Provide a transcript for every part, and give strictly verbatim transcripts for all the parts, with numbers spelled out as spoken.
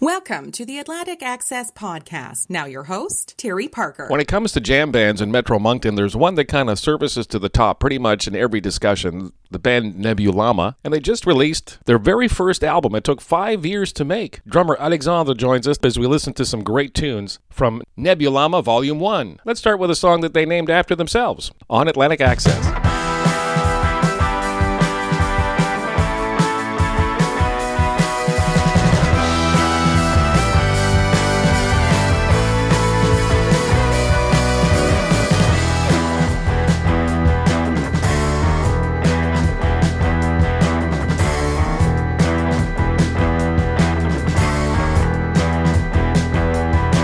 Welcome to the Atlantic Access Podcast. Now your host, Terry Parker. When it comes to jam bands in Metro Moncton, there's one that kind of surfaces to the top pretty much in every discussion, the band Nebulama, and they just released their very first album. It took five years to make. Drummer Alexandre joins us as we listen to some great tunes from Nebulama Volume one. Let's start with a song that they named after themselves, on Atlantic Access.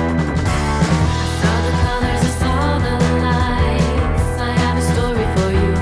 Saw the colors, I saw the lights. I have a story for you.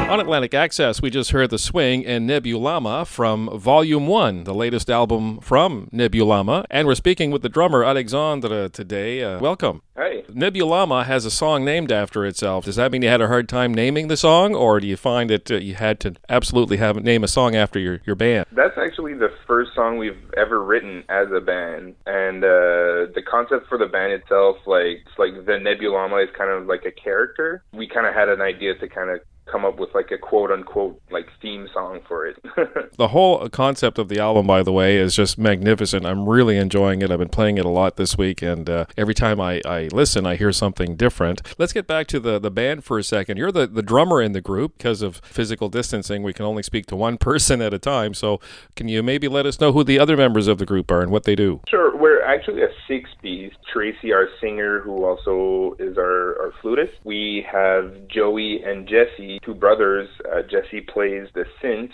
On Atlantic Access, we just heard The Swing and Nebulama from Volume one, the latest album from Nebulama. And we're speaking with the drummer, Alexandre, today. Uh, welcome. Hey. Nebulama has a song named after itself. Does that mean you had a hard time naming the song, or do you find that uh, you had to absolutely have name a song after your, your band? That's actually the first song we've ever written as a band. And uh, the concept for the band itself, like, it's like the Nebulama is kind of like a character. We kind of had an idea to kind of come up with like a quote-unquote like theme song for it. The whole concept of the album, by the way, is just magnificent. I'm really enjoying it. I've been playing it a lot this week, and uh, every time I, I listen, I hear something different. Let's get back to the, the band for a second. You're the, the drummer in the group. Because of physical distancing, we can only speak to one person at a time. So can you maybe let us know who the other members of the group are and what they do? Sure. We're actually a six-piece. Tracy, our singer, who also is our, our flutist. We have Joey and Jesse, two brothers. Uh, Jesse plays the synth,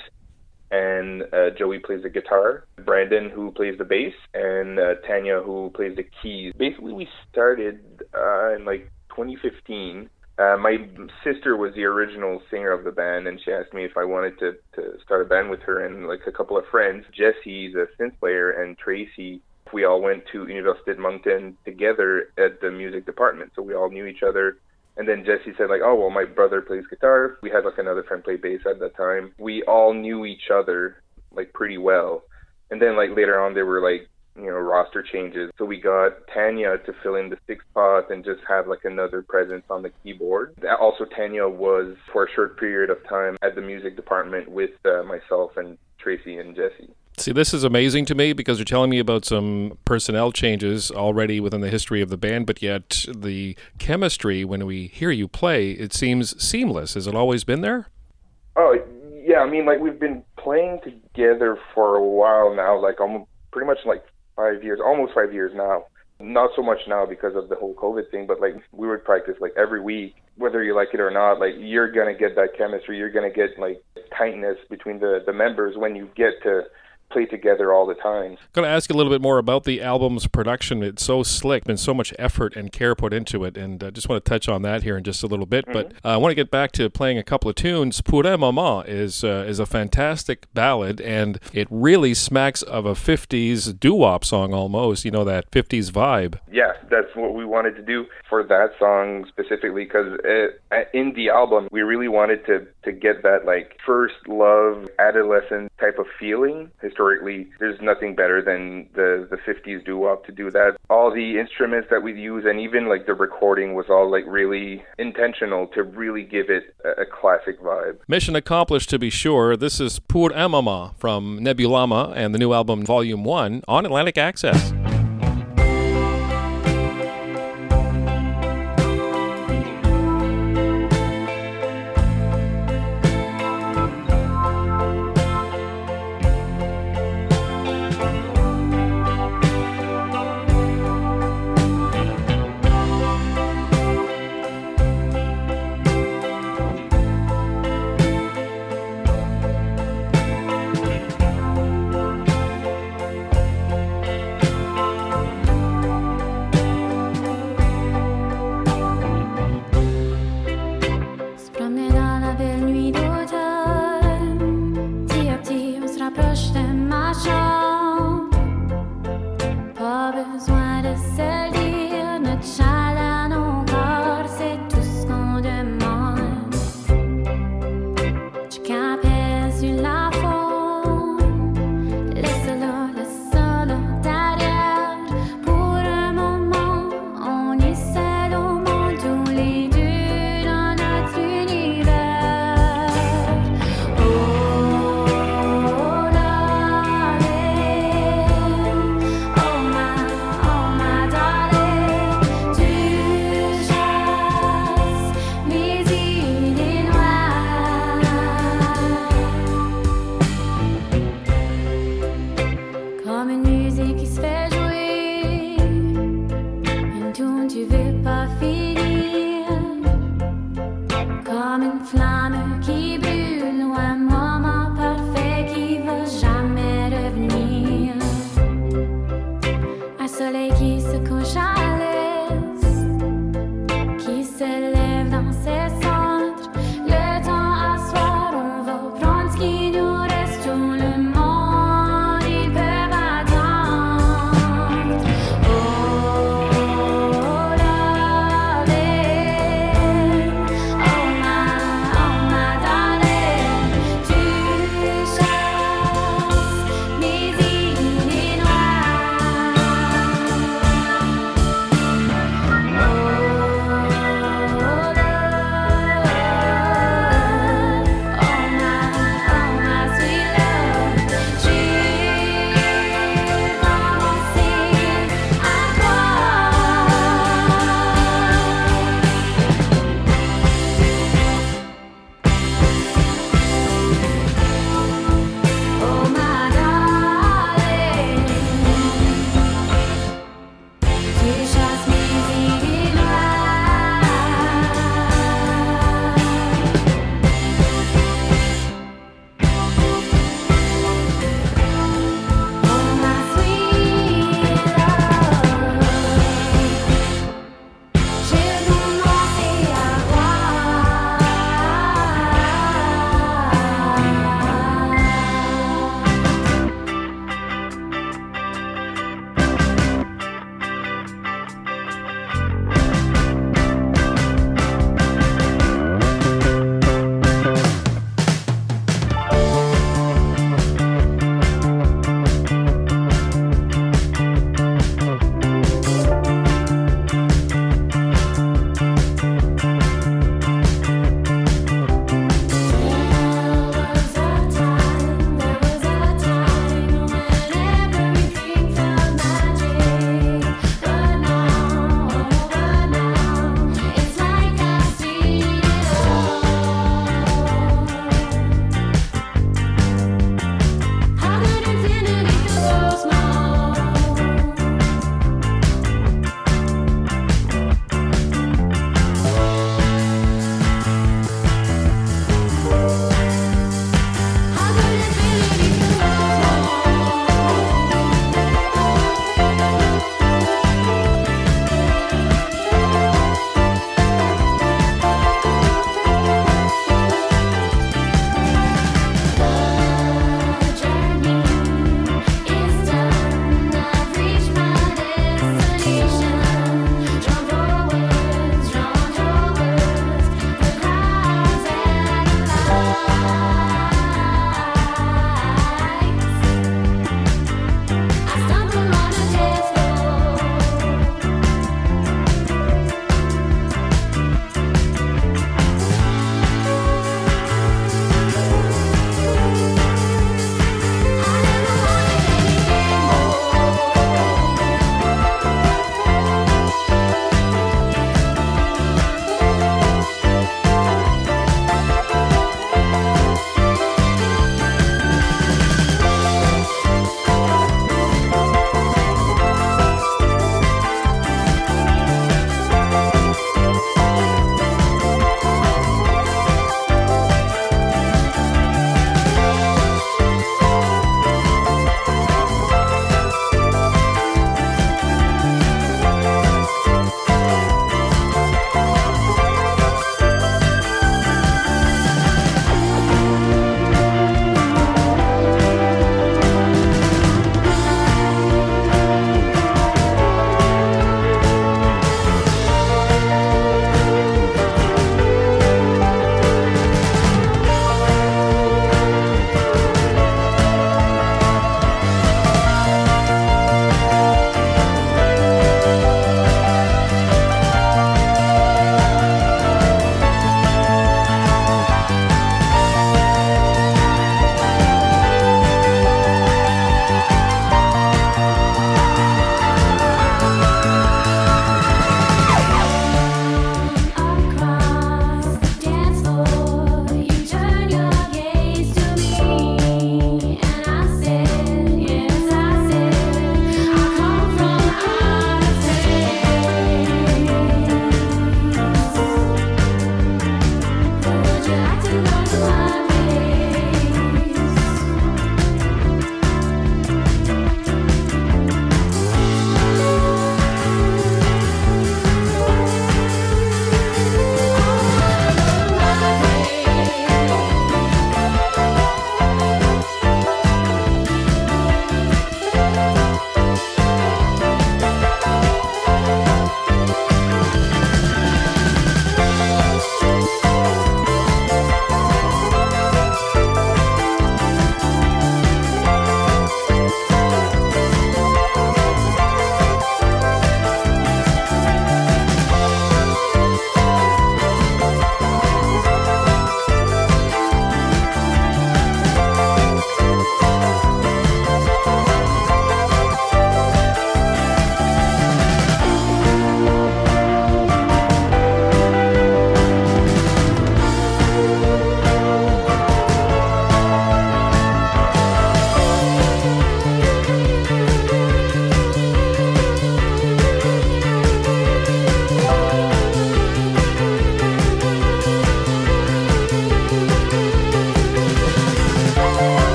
and uh, Joey plays the guitar. Brandon, who plays the bass, and uh, Tanya, who plays the keys. Basically, we started uh, in like twenty fifteen. Uh, my sister was the original singer of the band, and she asked me if I wanted to, to start a band with her and like a couple of friends. Jesse, the synth player, and Tracy, we all went to Université de Moncton together at the music department, so we all knew each other. And then Jesse said, like, oh, well, my brother plays guitar. We had, like, another friend play bass at that time. We all knew each other, like, pretty well. And then, like, later on, there were, like, you know, roster changes. So we got Tanya to fill in the sixth spot and just have, like, another presence on the keyboard. Also, Tanya was, for a short period of time, at the music department with uh, myself and Tracy and Jesse. See, this is amazing to me because you're telling me about some personnel changes already within the history of the band, but yet the chemistry, when we hear you play, it seems seamless. Has it always been there? Oh, yeah. I mean, like, we've been playing together for a while now, like almost pretty much like five years, almost five years now. Not so much now because of the whole COVID thing, but like we would practice like every week, whether you like it or not. Like, you're going to get that chemistry. You're going to get like tightness between the, the members when you get to play together all the time. I'm going to ask you a little bit more about the album's production. It's so slick, been so much effort and care put into it, and I uh, just want to touch on that here in just a little bit. Mm-hmm. But uh, I want to get back to playing a couple of tunes. Pour un moment is uh, is a fantastic ballad, and it really smacks of a fifties doo-wop song almost, you know, that fifties vibe. Yeah, that's what we wanted to do for that song specifically, because uh, in the album, we really wanted to, to get that like first love, adolescent type of feeling. Historically, there's nothing better than the, the fifties doo-wop to do that. All the instruments that we use, and even like the recording, was all like really intentional to really give it a, a classic vibe. Mission accomplished, to be sure. This is Pour un moment from Nebulama and the new album Volume one on Atlantic Access. Qui s'élève dans ses centres, le temps à soi.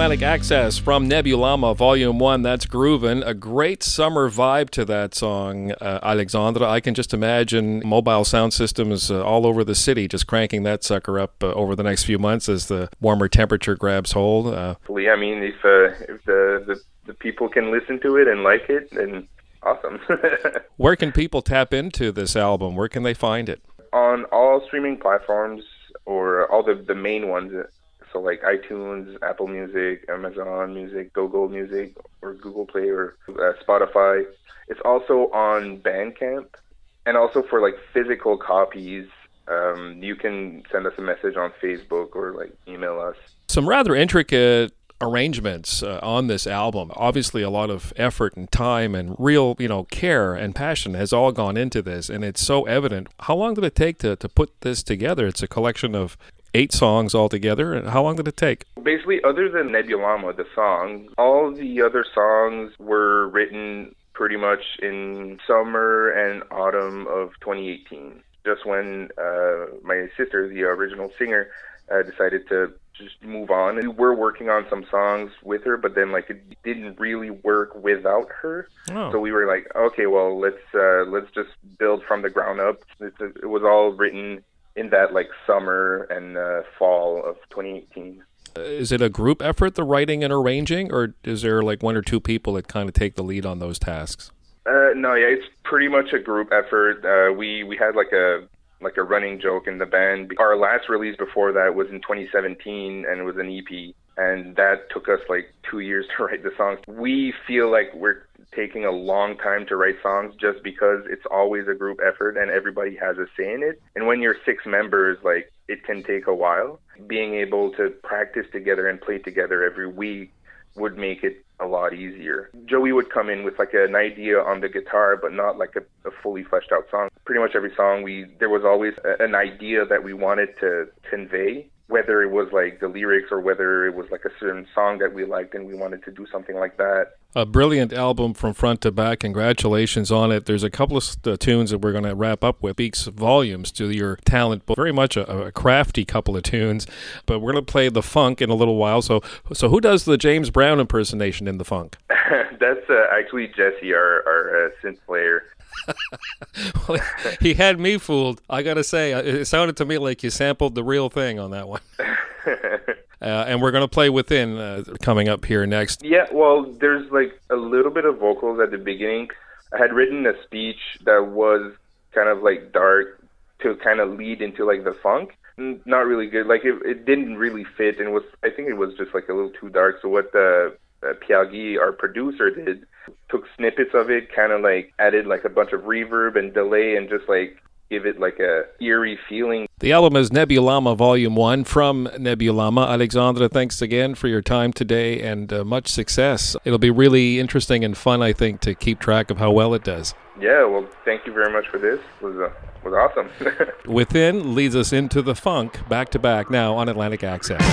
Atlantic Access from Nebulama, Volume one. That's Groovin'. A great summer vibe to that song, uh, Alexandra. I can just imagine mobile sound systems uh, all over the city just cranking that sucker up uh, over the next few months as the warmer temperature grabs hold. Uh, I mean, if, uh, if the, the, the people can listen to it and like it, then awesome. Where can people tap into this album? Where can they find it? On all streaming platforms, or all the, the main ones. So like iTunes, Apple Music, Amazon Music, Google Music, or Google Play, or uh, Spotify. It's also on Bandcamp. And also for like physical copies, um, you can send us a message on Facebook or like email us. Some rather intricate arrangements uh, on this album. Obviously a lot of effort and time and real, you know, care and passion has all gone into this, and it's so evident. How long did it take to, to put this together? It's a collection of eight songs altogether. And how long did it take? Basically, other than Nebulama, the song, all the other songs were written pretty much in summer and autumn of twenty eighteen. Just when uh, my sister, the original singer, uh, decided to just move on. And we were working on some songs with her, but then like it didn't really work without her. Oh. So we were like, okay, well, let's uh, let's just build from the ground up. It, it was all written in that like summer and uh, fall of twenty eighteen. Is it a group effort, the writing and arranging, or is there like one or two people that kind of take the lead on those tasks? Uh, no, yeah, it's pretty much a group effort. Uh, we we had like a like a running joke in the band. Our last release before that was in twenty seventeen, and it was an E P, and that took us like two years to write the songs. We feel like we're taking a long time to write songs just because it's always a group effort and everybody has a say in it. And when you're six members, like, it can take a while. Being able to practice together and play together every week would make it a lot easier. Joey would come in with like an idea on the guitar, but not like a, a fully fleshed out song. Pretty much every song, we there was always a, an idea that we wanted to convey, whether it was like the lyrics or whether it was like a certain song that we liked and we wanted to do something like that. A brilliant album from front to back. Congratulations on it. There's a couple of uh, tunes that we're going to wrap up with. Speaks volumes to your talent, but very much a, a crafty couple of tunes. But we're going to play the funk in a little while. So, so who does the James Brown impersonation in the funk? That's uh, actually Jesse, our, our uh, synth player. Well, he had me fooled. I got to say, it sounded to me like you sampled the real thing on that one. Uh, and we're going to play Within uh, coming up here next. Yeah, well, there's like a little bit of vocals at the beginning. I had written a speech that was kind of like dark to kind of lead into like the funk. Not really good. Like it, it didn't really fit, and was I think it was just like a little too dark. So what the uh, Piaghi, our producer, did, took snippets of it, kind of like added like a bunch of reverb and delay, and just like give it like a eerie feeling. The album is Nebulama Volume one from Nebulama. Alexandra, thanks again for your time today, and uh, much success. It'll be really interesting and fun, I think, to keep track of how well it does. Yeah, well, thank you very much for this. It was, uh, was awesome. Within leads us into the funk, back to back now on Atlantic Access.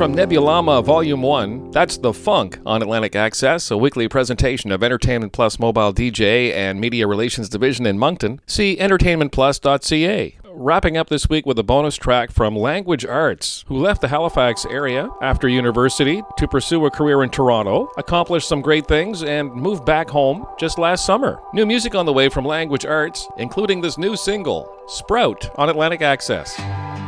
from Nebulama Volume one. That's The Funk on Atlantic Access, a weekly presentation of Entertainment Plus Mobile D J and Media Relations Division in Moncton. See entertainment plus dot c a. Wrapping up this week with a bonus track from Language Arts, who left the Halifax area after university to pursue a career in Toronto, accomplished some great things, and moved back home just last summer. New music on the way from Language Arts, including this new single, Sprout, on Atlantic Access.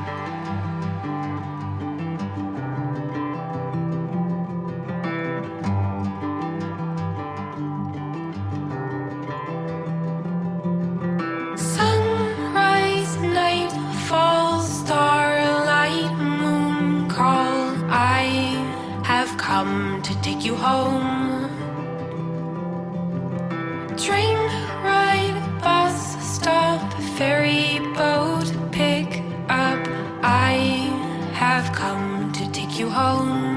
Come to take you home. Train ride, bus stop, ferry boat, pick up. I have come to take you home.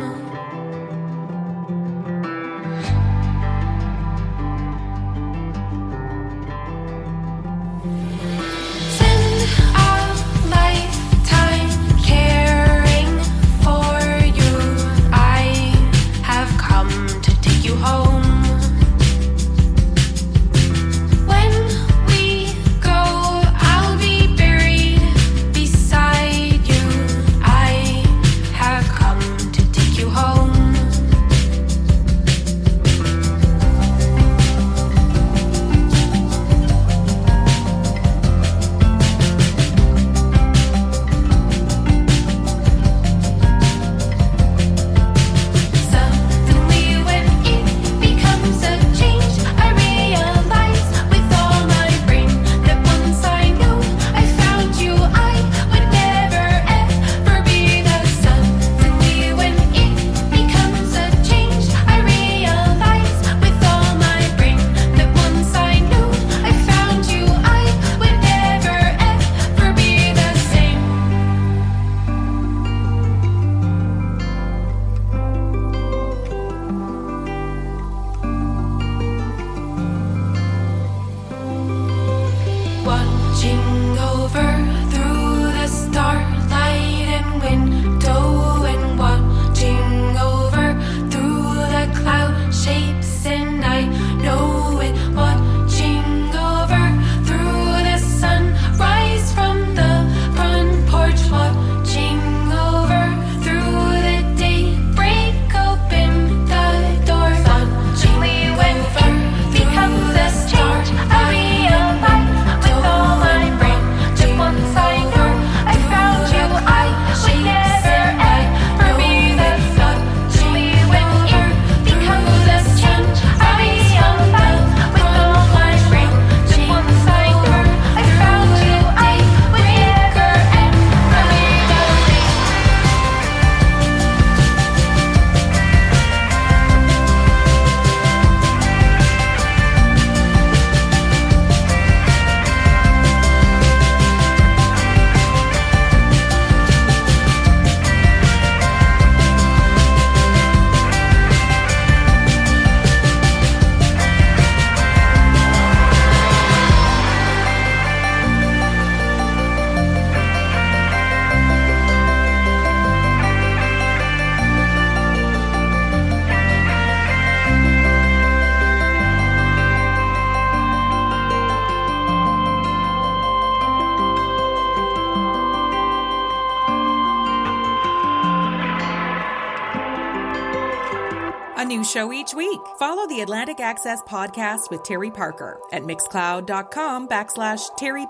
A new show each week. Follow the Atlantic Access podcast with Terry Parker at mixcloud.com backslash Terry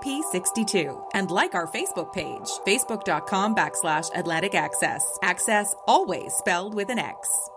P62 and like our Facebook page, facebook.com backslash Atlantic Access. Access always spelled with an X.